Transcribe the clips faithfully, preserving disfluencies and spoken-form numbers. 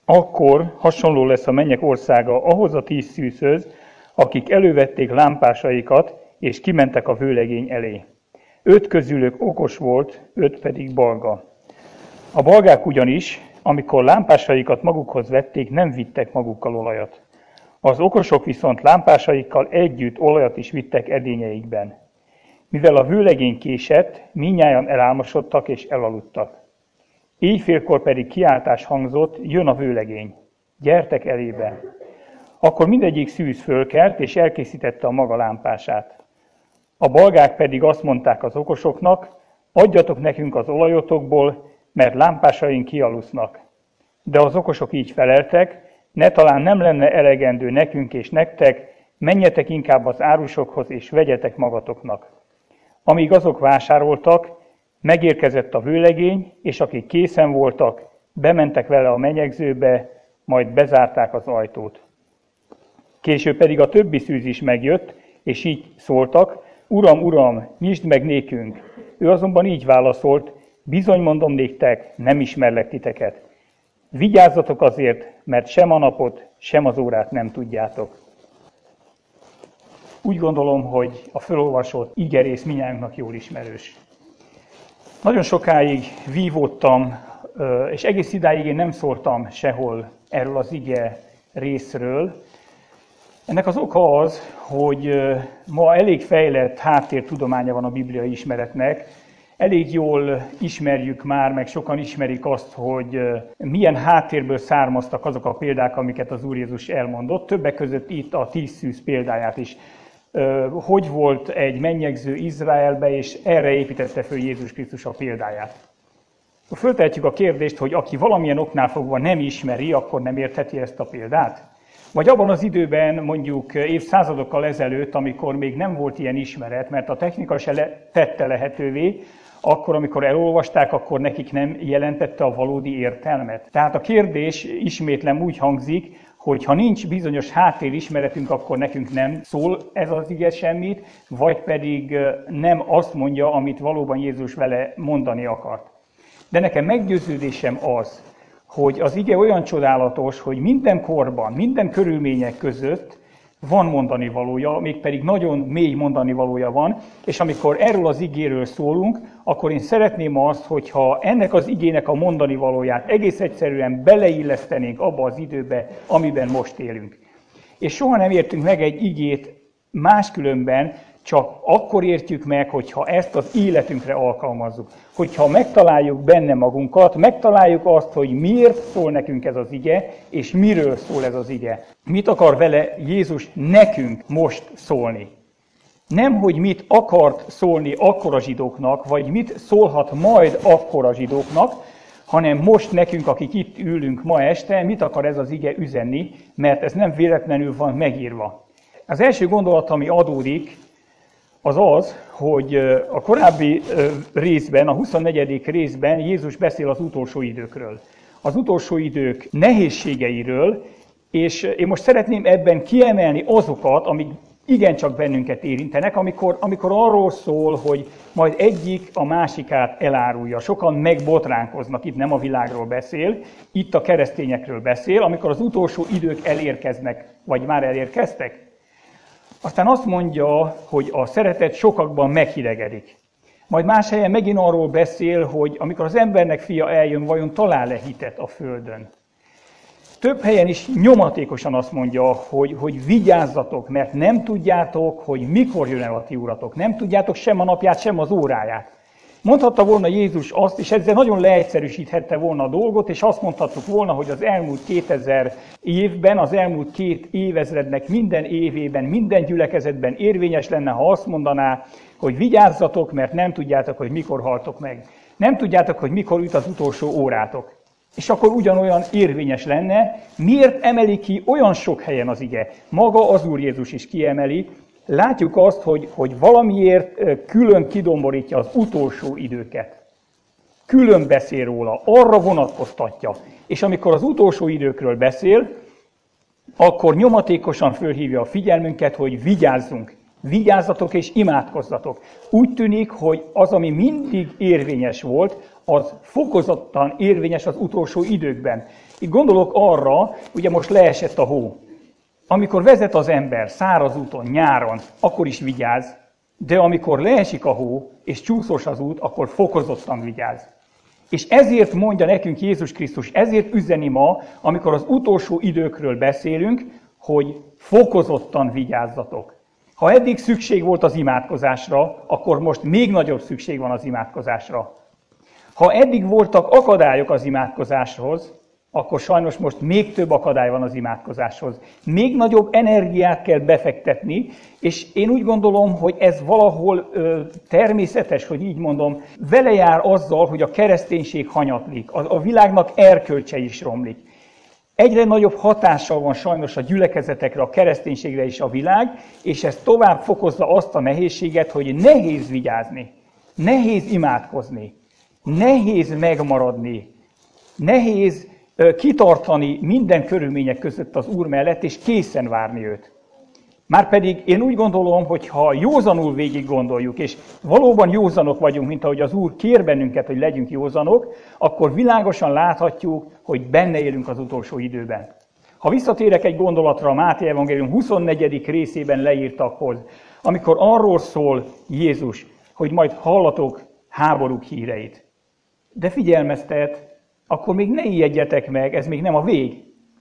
Akkor hasonló lesz a mennyek országa ahhoz a tíz szűzhöz, akik elővették lámpásaikat, és kimentek a vőlegény elé. Öt közülük okos volt, öt pedig balga. A balgák ugyanis, amikor lámpásaikat magukhoz vették, nem vittek magukkal olajat. Az okosok viszont lámpásaikkal együtt olajat is vittek edényeikben. Mivel a vőlegény késett, mindnyájan elálmosodtak és elaludtak. Éjfélkor pedig kiáltás hangzott, jön a vőlegény, gyertek elébe. Akkor mindegyik szűz fölkelt, és elkészítette a maga lámpását. A balgák pedig azt mondták az okosoknak, adjatok nekünk az olajotokból, mert lámpásaink kialusznak. De az okosok így feleltek, ne talán nem lenne elegendő nekünk és nektek, menjetek inkább az árusokhoz, és vegyetek magatoknak. Amíg azok vásároltak, megérkezett a vőlegény, és akik készen voltak, bementek vele a menyegzőbe, majd bezárták az ajtót. Később pedig a többi szűz is megjött, és így szóltak, Uram, Uram, nyisd meg nékünk. Ő azonban így válaszolt, bizony mondom néktek, nem ismerlek titeket. Vigyázzatok azért, mert sem a napot, sem az órát nem tudjátok. Úgy gondolom, hogy a felolvasott igerész mindnyájunknak jól ismerős. Nagyon sokáig vívódtam, és egész idáig én nem szóltam sehol erről az ige részről. Ennek az oka az, hogy ma elég fejlett háttértudománya van a bibliai ismeretnek. Elég jól ismerjük már, meg sokan ismerik azt, hogy milyen háttérből származtak azok a példák, amiket az Úr Jézus elmondott. Többek között itt a tíz szűz példáját is. Hogy volt egy mennyegző Izraelbe, és erre építette föl Jézus Krisztus a példáját. Föltehetjük a kérdést, hogy aki valamilyen oknál fogva nem ismeri, akkor nem értheti ezt a példát? Vagy abban az időben, mondjuk évszázadokkal ezelőtt, amikor még nem volt ilyen ismeret, mert a technika se le, tette lehetővé, akkor, amikor elolvasták, akkor nekik nem jelentette a valódi értelmet. Tehát a kérdés ismétlem úgy hangzik, hogy ha nincs bizonyos háttérismeretünk, akkor nekünk nem szól ez az ige semmit, vagy pedig nem azt mondja, amit valóban Jézus vele mondani akart. De nekem meggyőződésem az, hogy az ige olyan csodálatos, hogy minden korban, minden körülmények között van mondani valója, mégpedig nagyon mély mondani valója van, és amikor erről az igéről szólunk, akkor én szeretném azt, hogyha ennek az igének a mondani valóját egész egyszerűen beleillesztenénk abba az időbe, amiben most élünk. És soha nem értünk meg egy igét máskülönben, csak akkor értjük meg, hogyha ezt az életünkre alkalmazzuk. Hogyha megtaláljuk benne magunkat, megtaláljuk azt, hogy miért szól nekünk ez az ige, és miről szól ez az ige. Mit akar vele Jézus nekünk most szólni. Nem, hogy mit akart szólni akkor a zsidóknak, vagy mit szólhat majd akkor a zsidóknak, hanem most nekünk, akik itt ülünk ma este, mit akar ez az ige üzenni, mert ez nem véletlenül van megírva. Az első gondolat, ami adódik, az az, hogy a korábbi részben, a huszonnegyedik részben Jézus beszél az utolsó időkről. Az utolsó idők nehézségeiről, és én most szeretném ebben kiemelni azokat, amik igencsak bennünket érintenek, amikor, amikor arról szól, hogy majd egyik a másikát elárulja. Sokan megbotránkoznak, itt nem a világról beszél, itt a keresztényekről beszél, amikor az utolsó idők elérkeznek, vagy már elérkeztek. Aztán azt mondja, hogy a szeretet sokakban meghidegedik. Majd más helyen megint arról beszél, hogy amikor az embernek fia eljön, vajon talál-e hitet a földön. Több helyen is nyomatékosan azt mondja, hogy, hogy vigyázzatok, mert nem tudjátok, hogy mikor jön el a ti uratok. Nem tudjátok sem a napját, sem az óráját. Mondhatta volna Jézus azt, és ezzel nagyon leegyszerűsíthette volna a dolgot, és azt mondhattuk volna, hogy az elmúlt kétezer évben, az elmúlt két évezrednek minden évében, minden gyülekezetben érvényes lenne, ha azt mondaná, hogy vigyázzatok, mert nem tudjátok, hogy mikor haltok meg. Nem tudjátok, hogy mikor üt az utolsó órátok. És akkor ugyanolyan érvényes lenne, miért emeli ki olyan sok helyen az ige? Maga az Úr Jézus is kiemeli. Látjuk azt, hogy, hogy valamiért külön kidomborítja az utolsó időket. Külön beszél róla, arra vonatkoztatja. És amikor az utolsó időkről beszél, akkor nyomatékosan fölhívja a figyelmünket, hogy vigyázzunk. Vigyázzatok és imádkozzatok. Úgy tűnik, hogy az, ami mindig érvényes volt, az fokozottan érvényes az utolsó időkben. Itt gondolok arra, ugye most leesett a hó. Amikor vezet az ember száraz úton, nyáron, akkor is vigyáz, de amikor leesik a hó, és csúszós az út, akkor fokozottan vigyáz. És ezért mondja nekünk Jézus Krisztus, ezért üzeni ma, amikor az utolsó időkről beszélünk, hogy fokozottan vigyázzatok. Ha eddig szükség volt az imádkozásra, akkor most még nagyobb szükség van az imádkozásra. Ha eddig voltak akadályok az imádkozáshoz, akkor sajnos most még több akadály van az imádkozáshoz. Még nagyobb energiát kell befektetni, és én úgy gondolom, hogy ez valahol ö, természetes, hogy így mondom, vele jár azzal, hogy a kereszténység hanyatlik, a, a világnak erkölcse is romlik. Egyre nagyobb hatással van sajnos a gyülekezetekre, a kereszténységre is a világ, és ez tovább fokozza azt a nehézséget, hogy nehéz vigyázni, nehéz imádkozni, nehéz megmaradni, nehéz kitartani minden körülmények között az Úr mellett, és készen várni őt. Márpedig én úgy gondolom, hogy ha józanul végig gondoljuk, és valóban józanok vagyunk, mint ahogy az Úr kér bennünket, hogy legyünk józanok, akkor világosan láthatjuk, hogy benne élünk az utolsó időben. Ha visszatérek egy gondolatra a Máté evangélium huszonnegyedik részében leírtakhoz, amikor arról szól Jézus, hogy majd hallatok háborúk híreit. De figyelmeztet, akkor még ne ijedjetek meg, ez még nem a vég.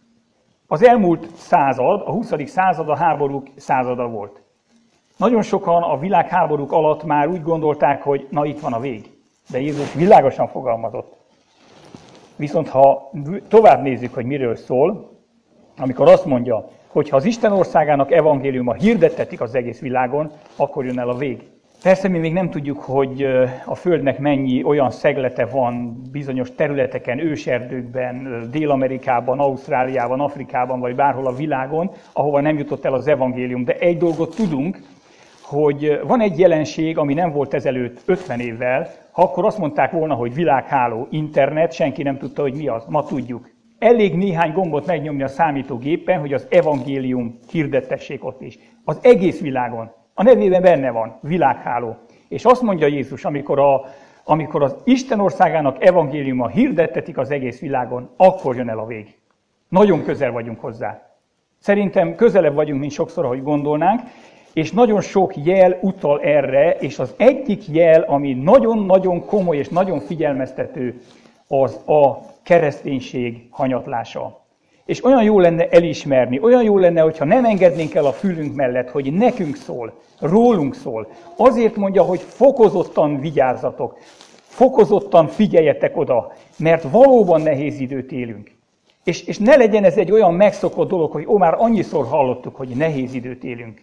Az elmúlt század, a huszadik század a háborúk százada volt. Nagyon sokan a világháborúk alatt már úgy gondolták, hogy na itt van a vég. De Jézus világosan fogalmazott. Viszont ha tovább nézzük, hogy miről szól, amikor azt mondja, hogy ha az Isten országának evangéliuma hirdettetik az egész világon, akkor jön el a vég. Persze mi még nem tudjuk, hogy a Földnek mennyi olyan szeglete van bizonyos területeken, őserdőkben, Dél-Amerikában, Ausztráliában, Afrikában, vagy bárhol a világon, ahova nem jutott el az evangélium. De egy dolgot tudunk, hogy van egy jelenség, ami nem volt ezelőtt ötven évvel, ha akkor azt mondták volna, hogy világháló, internet, senki nem tudta, hogy mi az. Ma tudjuk. Elég néhány gombot megnyomni a számítógépen, hogy az evangélium hirdettessék ott is. Az egész világon. A nevében benne van, világháló. És azt mondja Jézus, amikor, a, amikor az Isten országának evangéliuma hirdettetik az egész világon, akkor jön el a vég. Nagyon közel vagyunk hozzá. Szerintem közelebb vagyunk, mint sokszor, ahogy gondolnánk, és nagyon sok jel utal erre, és az egyik jel, ami nagyon-nagyon komoly és nagyon figyelmeztető, az a kereszténység hanyatlása. És olyan jó lenne elismerni, olyan jó lenne, hogyha nem engednénk el a fülünk mellett, hogy nekünk szól, rólunk szól. Azért mondja, hogy fokozottan vigyázzatok, fokozottan figyeljetek oda, mert valóban nehéz időt élünk. És, és ne legyen ez egy olyan megszokott dolog, hogy ó, már annyiszor hallottuk, hogy nehéz időt élünk.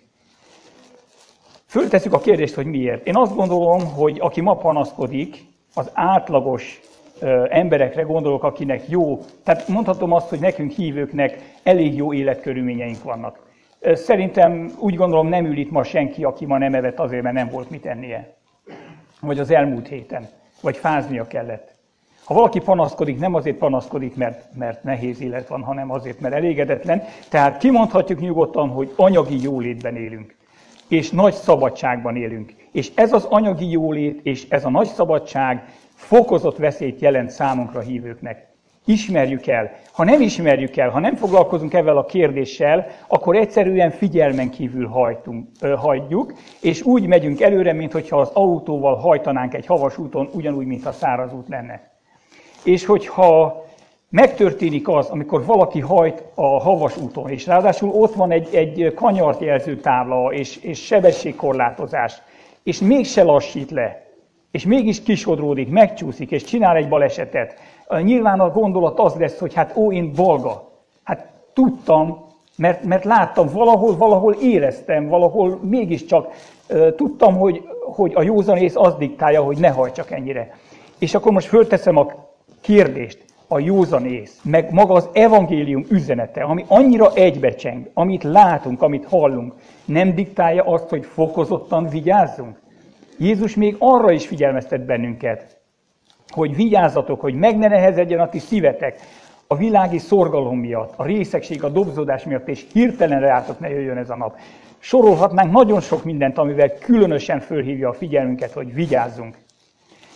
Föltesszük a kérdést, hogy miért. Én azt gondolom, hogy aki ma panaszkodik, az átlagos emberekre gondolok, akinek jó, tehát mondhatom azt, hogy nekünk hívőknek elég jó életkörülményeink vannak. Szerintem úgy gondolom nem ül itt ma senki, aki ma nem evett azért, mert nem volt mit ennie. Vagy az elmúlt héten, vagy fáznia kellett. Ha valaki panaszkodik, nem azért panaszkodik, mert, mert nehéz élet van, hanem azért, mert elégedetlen. Tehát kimondhatjuk nyugodtan, hogy anyagi jólétben élünk. És nagy szabadságban élünk. És ez az anyagi jólét, és ez a nagy szabadság fokozott veszélyt jelent számunkra hívőknek. Ismerjük el. Ha nem ismerjük el, ha nem foglalkozunk ezzel a kérdéssel, akkor egyszerűen figyelmen kívül hajtunk, ö, hagyjuk, és úgy megyünk előre, mintha az autóval hajtanánk egy havas úton, ugyanúgy, mintha száraz út lenne. És hogyha megtörténik az, amikor valaki hajt a havas úton, és ráadásul ott van egy, egy kanyart jelző tábla, és, és sebességkorlátozás, és mégse lassít le, és mégis kisodródik, megcsúszik, és csinál egy balesetet. Nyilván a gondolat az lesz, hogy hát ó, én balga. Hát tudtam, mert, mert láttam, valahol, valahol éreztem, valahol mégiscsak uh, tudtam, hogy, hogy a józanész az diktálja, hogy ne hajtsak ennyire. És akkor most fölteszem a kérdést, a józanész, meg maga az evangélium üzenete, ami annyira egybecseng, amit látunk, amit hallunk, nem diktálja azt, hogy fokozottan vigyázzunk? Jézus még arra is figyelmeztet bennünket, hogy vigyázzatok, hogy meg ne nehezedjen a ti szívetek a világi szorgalom miatt, a részegség, a dobzódás miatt, és hirtelen rátok ne jöjjön ez a nap. Sorolhatnánk nagyon sok mindent, amivel különösen fölhívja a figyelmünket, hogy vigyázzunk.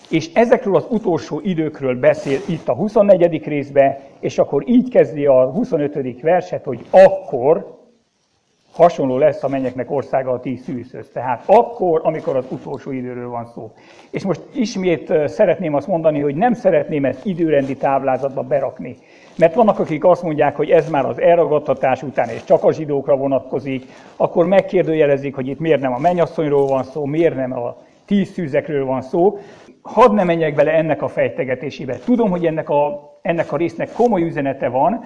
És ezekről az utolsó időkről beszél itt a huszonnegyedik részben, és akkor így kezdi a huszonötödik verset, hogy akkor hasonló lesz a mennyeknek országa a ti szűzhöz. Tehát akkor, amikor az utolsó időről van szó. És most ismét szeretném azt mondani, hogy nem szeretném ezt időrendi táblázatba berakni. Mert vannak, akik azt mondják, hogy ez már az elragadtatás után, és csak a zsidókra vonatkozik, akkor megkérdőjelezik, hogy itt miért nem a mennyasszonyról van szó, miért nem a tíz szűzekről van szó. Hadd ne menjek bele ennek a fejtegetésébe. Tudom, hogy ennek a, ennek a résznek komoly üzenete van,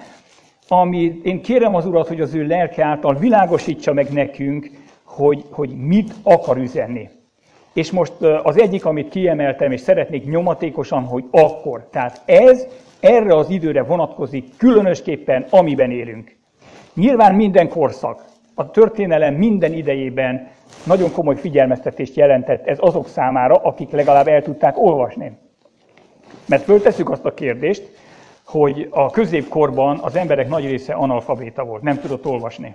ami én kérem az Urat, hogy az ő lelke által világosítsa meg nekünk, hogy, hogy mit akar üzenni. És most az egyik, amit kiemeltem, és szeretnék nyomatékosan, hogy akkor. Tehát ez erre az időre vonatkozik, különösképpen amiben élünk. Nyilván minden korszak, a történelem minden idejében nagyon komoly figyelmeztetést jelentett ez azok számára, akik legalább el tudták olvasni. Mert föltesszük azt a kérdést, hogy a középkorban az emberek nagy része analfabéta volt, nem tudott olvasni.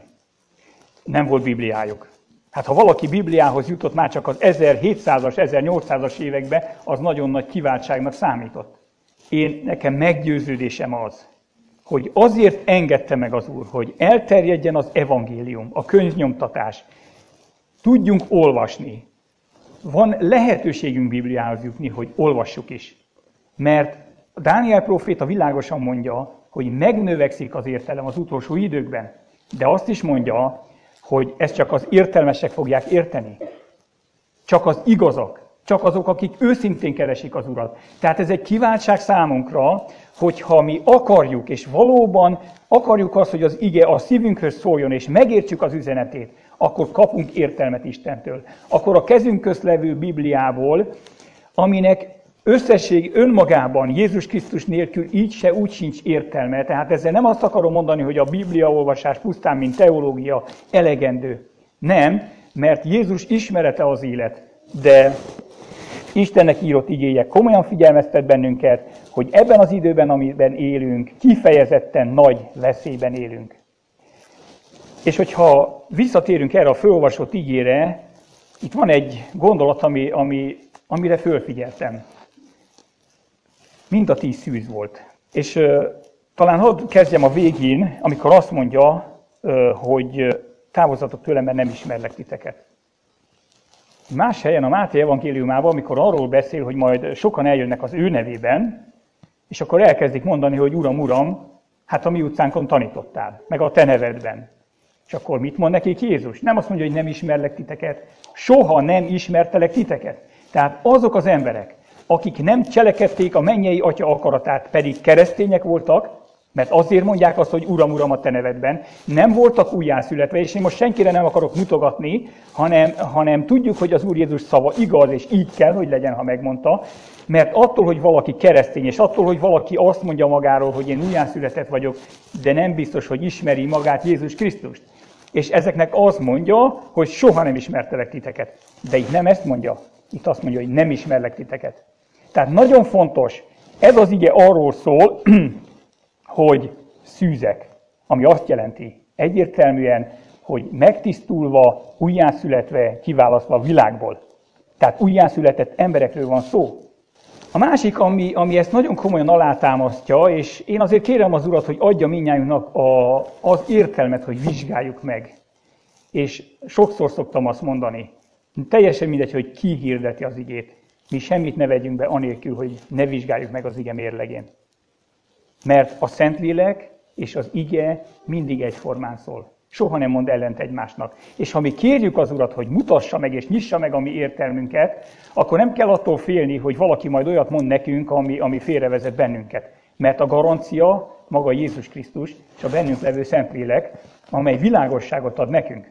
Nem volt Bibliájuk. Hát ha valaki Bibliához jutott már csak az ezerhétszázas, ezernyolcszázas években, az nagyon nagy kiváltságnak számított. Én, nekem meggyőződésem az, hogy azért engedte meg az Úr, hogy elterjedjen az evangélium, a könyvnyomtatás. Tudjunk olvasni. Van lehetőségünk Bibliához jutni, hogy olvassuk is. Mert Dániel próféta világosan mondja, hogy megnövekszik az értelem az utolsó időkben. De azt is mondja, hogy ezt csak az értelmesek fogják érteni. Csak az igazak. Csak azok, akik őszintén keresik az Urat. Tehát ez egy kiváltság számunkra, hogyha mi akarjuk, és valóban akarjuk azt, hogy az ige a szívünkhöz szóljon, és megértsük az üzenetét, akkor kapunk értelmet Istentől. Akkor a kezünk közt levő Bibliából, aminek összesség önmagában Jézus Krisztus nélkül így se, úgy sincs értelme. Tehát ezzel nem azt akarom mondani, hogy a Bibliaolvasás pusztán, mint teológia elegendő. Nem, mert Jézus ismerete az élet, de Istennek írott igéje komolyan figyelmeztet bennünket, hogy ebben az időben, amiben élünk, kifejezetten nagy veszélyben élünk. És hogyha visszatérünk erre a fölolvasott igére, itt van egy gondolat, ami, ami, amire fölfigyeltem. Mind a tíz szűz volt. És uh, talán hadd kezdjem a végén, amikor azt mondja, uh, hogy távozzatok tőlem, mert nem ismerlek titeket. Más helyen a Máté evangéliumában, amikor arról beszél, hogy majd sokan eljönnek az ő nevében, és akkor elkezdik mondani, hogy Uram, Uram, hát a mi utcánkon tanítottál, meg a te nevedben. És akkor mit mond nekik Jézus? Nem azt mondja, hogy nem ismerlek titeket, soha nem ismertelek titeket. Tehát azok az emberek, akik nem cselekedték a mennyei Atya akaratát, pedig keresztények voltak, mert azért mondják azt, hogy Uram, Uram a te nevedben, nem voltak újjászületve, és én most senkire nem akarok mutogatni, hanem, hanem tudjuk, hogy az Úr Jézus szava igaz, és így kell, hogy legyen, ha megmondta, mert attól, hogy valaki keresztény, és attól, hogy valaki azt mondja magáról, hogy én újjászületett vagyok, de nem biztos, hogy ismeri magát Jézus Krisztust. És ezeknek azt mondja, hogy soha nem ismertelek titeket. De itt nem ezt mondja, itt azt mondja, hogy nem ismerlek titeket. Tehát nagyon fontos, ez az ige arról szól, hogy szűzek, ami azt jelenti egyértelműen, hogy megtisztulva, újjászületve, kiválasztva a világból. Tehát újjászületett emberekről van szó. A másik, ami, ami ezt nagyon komolyan alátámasztja, és én azért kérem az Urat, hogy adja mindnyájunknak a, az értelmet, hogy vizsgáljuk meg. És sokszor szoktam azt mondani, teljesen mindegy, hogy ki hirdeti az igét. Mi semmit ne vegyünk be anélkül, hogy ne vizsgáljuk meg az ige mérlegén. Mert a Szentlélek és az ige mindig egyformán szól. Soha nem mond ellent egymásnak. És ha mi kérjük az Urat, hogy mutassa meg és nyissa meg a mi értelmünket, akkor nem kell attól félni, hogy valaki majd olyat mond nekünk, ami, ami félrevezet bennünket. Mert a garancia maga Jézus Krisztus és a bennünk levő Szentlélek, amely világosságot ad nekünk.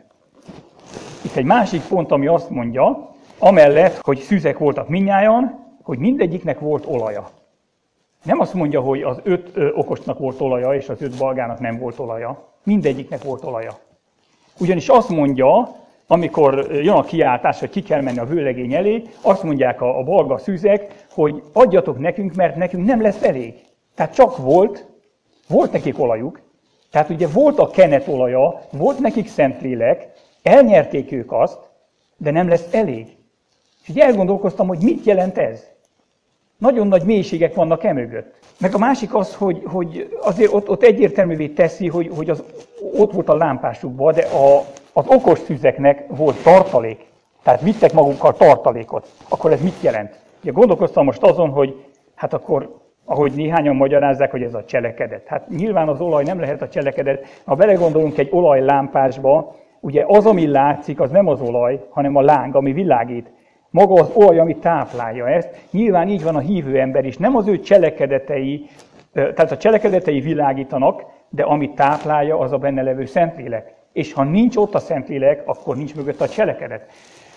Itt egy másik pont, ami azt mondja, amellett, hogy szűzek voltak mindnyájan, hogy mindegyiknek volt olaja. Nem azt mondja, hogy az öt ö, okosnak volt olaja, és az öt balgának nem volt olaja. Mindegyiknek volt olaja. Ugyanis azt mondja, amikor jön a kiáltás, hogy ki kell menni a vőlegény elé, azt mondják a, a balga szűzek, hogy adjatok nekünk, mert nekünk nem lesz elég. Tehát csak volt, volt nekik olajuk, tehát ugye volt a kenet olaja, volt nekik Szentlélek, elnyerték ők azt, de nem lesz elég. És így elgondolkoztam, hogy mit jelent ez. Nagyon nagy mélységek vannak emögött. Meg a másik az, hogy, hogy azért ott, ott egyértelművé teszi, hogy, hogy az, ott volt a lámpásukban, de a, az okos szüzeknek volt tartalék. Tehát vittek magukkal tartalékot. Akkor ez mit jelent? Ugye gondolkoztam most azon, hogy hát akkor, ahogy néhányan magyarázzák, hogy ez a cselekedet. Hát nyilván az olaj nem lehet a cselekedet. Ha belegondolunk egy olajlámpásba, ugye az, ami látszik, az nem az olaj, hanem a láng, ami világít. Maga az olaj, ami táplálja ezt. Nyilván így van a hívő ember is. Nem az ő cselekedetei, tehát a cselekedetei világítanak, de amit táplálja, az a benne levő Szentlélek. És ha nincs ott a Szentlélek, akkor nincs mögött a cselekedet.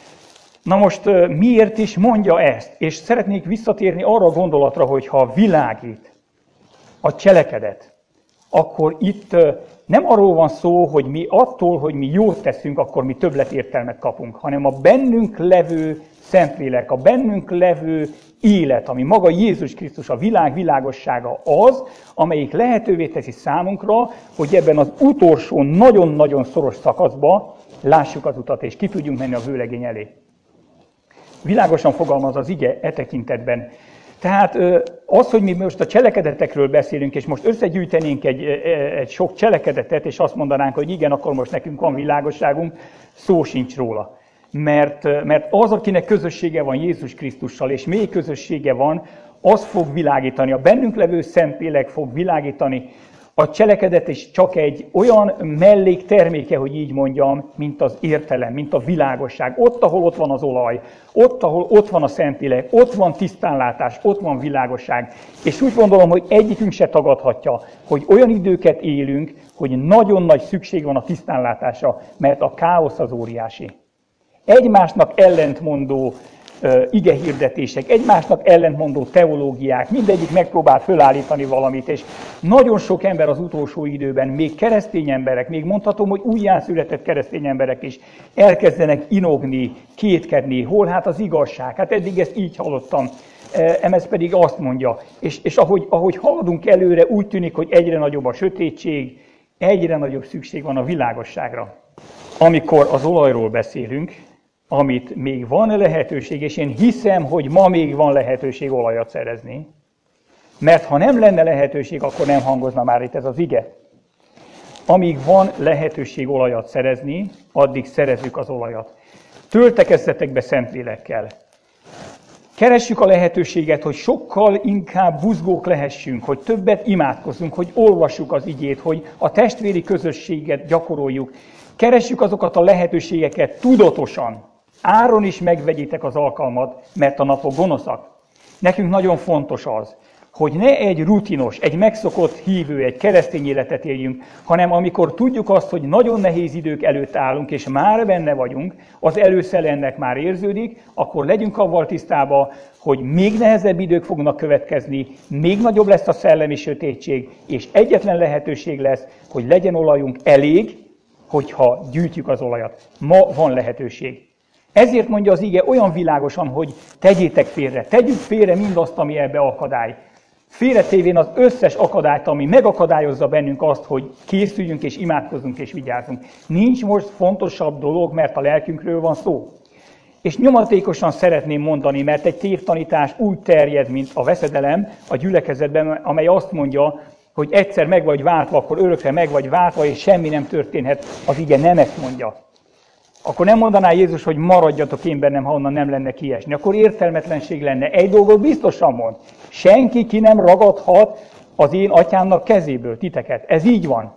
Na most miért is mondja ezt? És szeretnék visszatérni arra a gondolatra, hogy ha világít a cselekedet, akkor itt nem arról van szó, hogy mi attól, hogy mi jót teszünk, akkor mi többletértelmet kapunk, hanem a bennünk levő Szentlélek, a bennünk levő élet, ami maga Jézus Krisztus, a világ világossága az, amelyik lehetővé teszi számunkra, hogy ebben az utolsó, nagyon-nagyon szoros szakaszba lássuk az utat, és ki tudjunk menni a vőlegény elé. Világosan fogalmaz az ige e tekintetben. Tehát az, hogy mi most a cselekedetekről beszélünk, és most összegyűjtenénk egy, egy sok cselekedetet, és azt mondanánk, hogy igen, akkor most nekünk van világosságunk, szó sincs róla. Mert, mert az, akinek közössége van Jézus Krisztussal, és mély közössége van, az fog világítani. A bennünk levő Szentlélek fog világítani. A cselekedet is csak egy olyan mellékterméke, hogy így mondjam, mint az értelem, mint a világosság. Ott, ahol ott van az olaj, ott, ahol ott van a Szentlélek, ott van tisztánlátás, ott van világosság. És úgy gondolom, hogy egyikünk se tagadhatja, hogy olyan időket élünk, hogy nagyon nagy szükség van a tisztánlátásra, mert a káosz az óriási. Egymásnak ellentmondó uh, igehirdetések, egymásnak ellentmondó teológiák, mindegyik megpróbál fölállítani valamit, és nagyon sok ember az utolsó időben, még keresztény emberek, még mondhatom, hogy újjászületett keresztény emberek is elkezdenek inogni, kétkedni, hol hát az igazság, hát eddig ezt így hallottam, ez pedig azt mondja, és, és ahogy, ahogy haladunk előre, úgy tűnik, hogy egyre nagyobb a sötétség, egyre nagyobb szükség van a világosságra. Amikor az olajról beszélünk, amit még van lehetőség, és én hiszem, hogy ma még van lehetőség olajat szerezni, mert ha nem lenne lehetőség, akkor nem hangozna már itt ez az ige. Amíg van lehetőség olajat szerezni, addig szerezzük az olajat. Töltekezzetek be Szentlélekkel. Keressük a lehetőséget, hogy sokkal inkább buzgók lehessünk, hogy többet imádkozzunk, hogy olvassuk az igét, hogy a testvéri közösséget gyakoroljuk. Keressük azokat a lehetőségeket tudatosan. Áron is megvegyitek az alkalmat, mert a napok gonoszak. Nekünk nagyon fontos az, hogy ne egy rutinos, egy megszokott hívő, egy keresztény életet éljünk, hanem amikor tudjuk azt, hogy nagyon nehéz idők előtt állunk, és már benne vagyunk, az előszele ennek már érződik, akkor legyünk avval tisztában, hogy még nehezebb idők fognak következni, még nagyobb lesz a szellemi sötétség, és egyetlen lehetőség lesz, hogy legyen olajunk elég, hogyha gyűjtjük az olajat. Ma van lehetőség. Ezért mondja az ige olyan világosan, hogy tegyétek félre, tegyük félre mindazt, ami ebbe akadály. Félretévén az összes akadályt, ami megakadályozza bennünk azt, hogy készüljünk és imádkozzunk és vigyázzunk. Nincs most fontosabb dolog, mert a lelkünkről van szó. És nyomatékosan szeretném mondani, mert egy tévtanítás úgy terjed, mint a veszedelem a gyülekezetben, amely azt mondja, hogy egyszer meg vagy váltva, akkor örökre meg vagy váltva, és semmi nem történhet. Az ige nem ezt mondja. Akkor nem mondaná Jézus, hogy maradjatok én bennem, ha onnan nem lenne kiesni. Akkor értelmetlenség lenne. Egy dolgot biztosan mond. Senki ki nem ragadhat az én atyámnak kezéből titeket. Ez így van.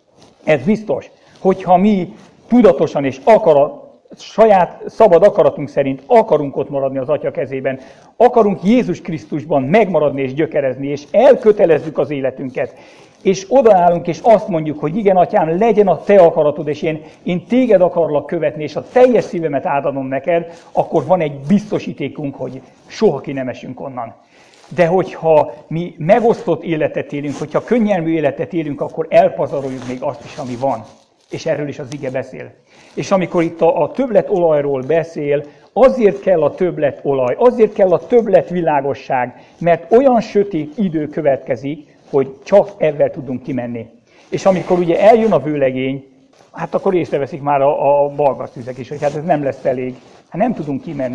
Ez biztos. Hogyha mi tudatosan és akarat, saját szabad akaratunk szerint akarunk ott maradni az Atya kezében, akarunk Jézus Krisztusban megmaradni és gyökerezni, és elkötelezzük az életünket, és odaállunk, és azt mondjuk, hogy igen, Atyám, legyen a te akaratod, és én, én téged akarlak követni, és a teljes szívemet átadom neked, akkor van egy biztosítékunk, hogy soha ki nem esünk onnan. De hogyha mi megosztott életet élünk, hogyha könnyelmű életet élünk, akkor elpazaroljuk még azt is, ami van. És erről is az ige beszél. És amikor itt a, a többlet olajról beszél, azért kell a többlet olaj, azért kell a többlet világosság, mert olyan sötét idő következik, hogy csak ebben tudunk kimenni. És amikor ugye eljön a vőlegény, hát akkor észreveszik már a, a balgasztüzek is, hogy hát ez nem lesz elég. Hát nem tudunk kimenni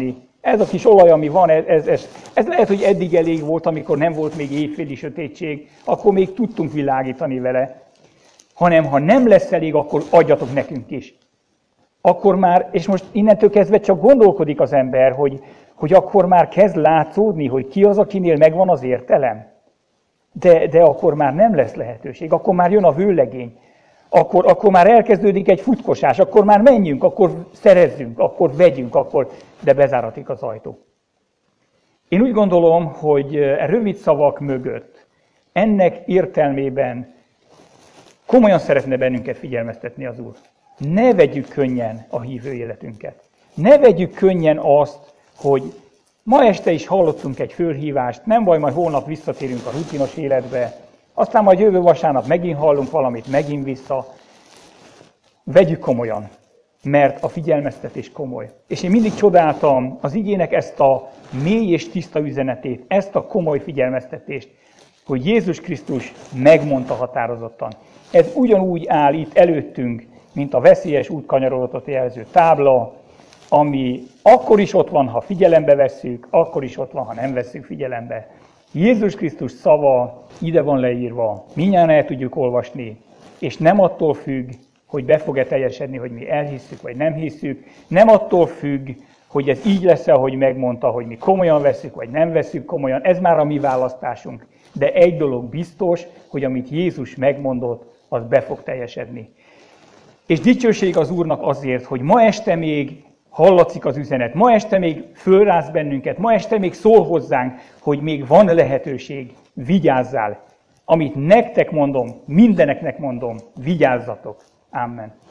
Ez a kis olaj, ami van, ez, ez, ez, ez lehet, hogy eddig elég volt, amikor nem volt még éjféli sötétség, akkor még tudtunk világítani vele. Hanem ha nem lesz elég, akkor adjatok nekünk is. Akkor már, és most innentől kezdve csak gondolkodik az ember, hogy, hogy akkor már kezd látszódni, hogy ki az, akinél megvan az értelem. De, de akkor már nem lesz lehetőség, akkor már jön a vőlegény. Akkor, akkor már elkezdődik egy futkosás, akkor már menjünk, akkor szerezzünk, akkor vegyünk, akkor, de bezáratik az ajtó. Én úgy gondolom, hogy rövid szavak mögött, ennek értelmében komolyan szeretne bennünket figyelmeztetni az Úr. Ne vegyük könnyen a hívő életünket. Ne vegyük könnyen azt, hogy ma este is hallottunk egy fölhívást, nem baj, majd holnap visszatérünk a rutinos életbe, aztán majd jövő vasárnap megint hallunk valamit, megint vissza. Vegyük komolyan, mert a figyelmeztetés komoly. És én mindig csodáltam az igének ezt a mély és tiszta üzenetét, ezt a komoly figyelmeztetést, hogy Jézus Krisztus megmondta határozottan. Ez ugyanúgy áll itt előttünk, mint a veszélyes útkanyarodatot jelző tábla, ami akkor is ott van, ha figyelembe vesszük, akkor is ott van, ha nem vesszük figyelembe. Jézus Krisztus szava ide van leírva, mindjárt el tudjuk olvasni, és nem attól függ, hogy be fog-e teljesedni, hogy mi elhisszük, vagy nem hisszük, nem attól függ, hogy ez így lesz, ahogy megmondta, hogy mi komolyan vesszük, vagy nem vesszük komolyan, ez már a mi választásunk. De egy dolog biztos, hogy amit Jézus megmondott, az be fog teljesedni. És dicsőség az Úrnak azért, hogy ma este még hallatszik az üzenet, ma este még fölráz bennünket, ma este még szól hozzánk, hogy még van lehetőség, vigyázzál. Amit nektek mondom, mindeneknek mondom, vigyázzatok. Amen.